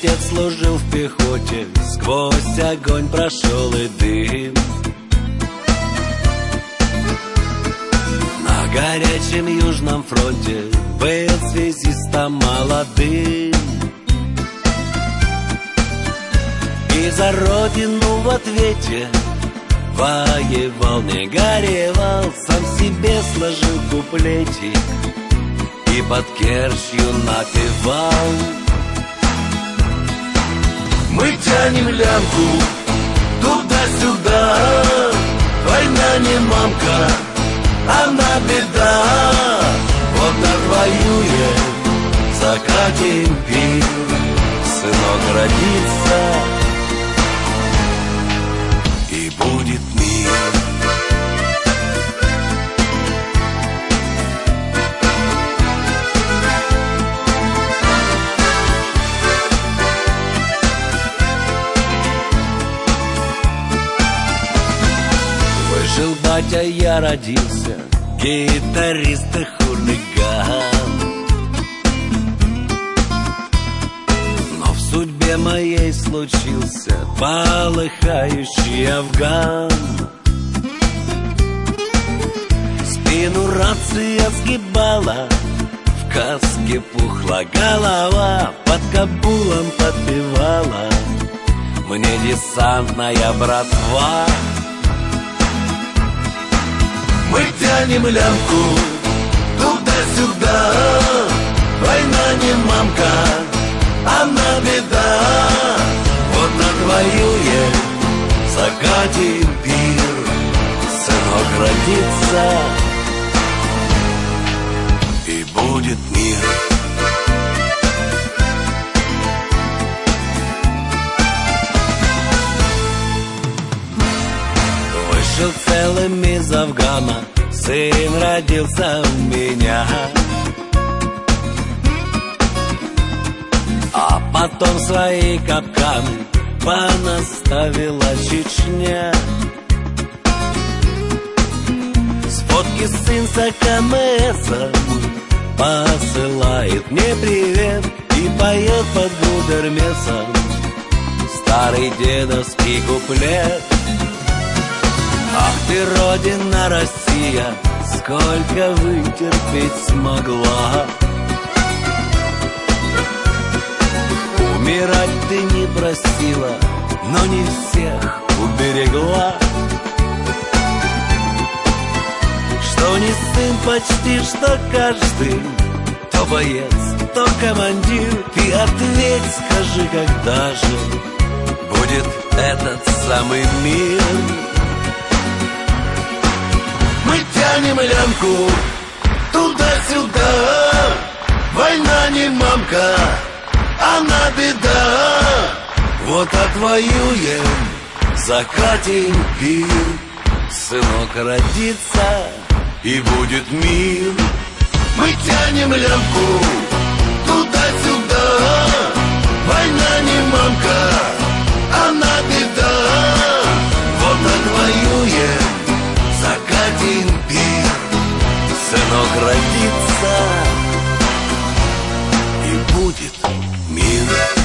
отец служил в пехоте, сквозь огонь прошел и дым. На горячем южном фронте был связистом молодым. И за родину в ответе воевал, не горевал, сам себе сложил куплетик и под Керчью напевал. Мы тянем лямку туда-сюда, война не мамка, она беда. Вот отвоюем, закатим пир, сынок родится, и будет мир. Выжил батя, я родился, гитарист и хулиган. Но в судьбе моей случился полыхающий Афган. Спину рация сгибала, в каске пухла голова, под Кабулом подпевала мне десантная братва. Мы тянем лямку туда-сюда, война не мамка, она беда. Вот отвоюем, закатим пир, сынок родится, и будет мир. Вышел целым из Афгана, сын родился у меня. А потом свои капканы понаставила Чечня. С фотки сын с АКМСом посылает мне привет и поет под гудермесом старый дедовский куплет. Ах ты, родина Россия, сколько вытерпеть смогла. Умирать ты не просила, но не всех уберегла. Что не сын, почти что каждый, то боец, то командир. Ты ответь, скажи, когда же будет этот самый мир? Мы тянем лямку туда-сюда, война не мамка, она беда. Вот отвоюем, закатим пир, сынок родится, и будет мир. Мы тянем лямку туда-сюда, война не мамка, она беда. Вот отвоюем, закатим пир, сынок родится, и будет мир.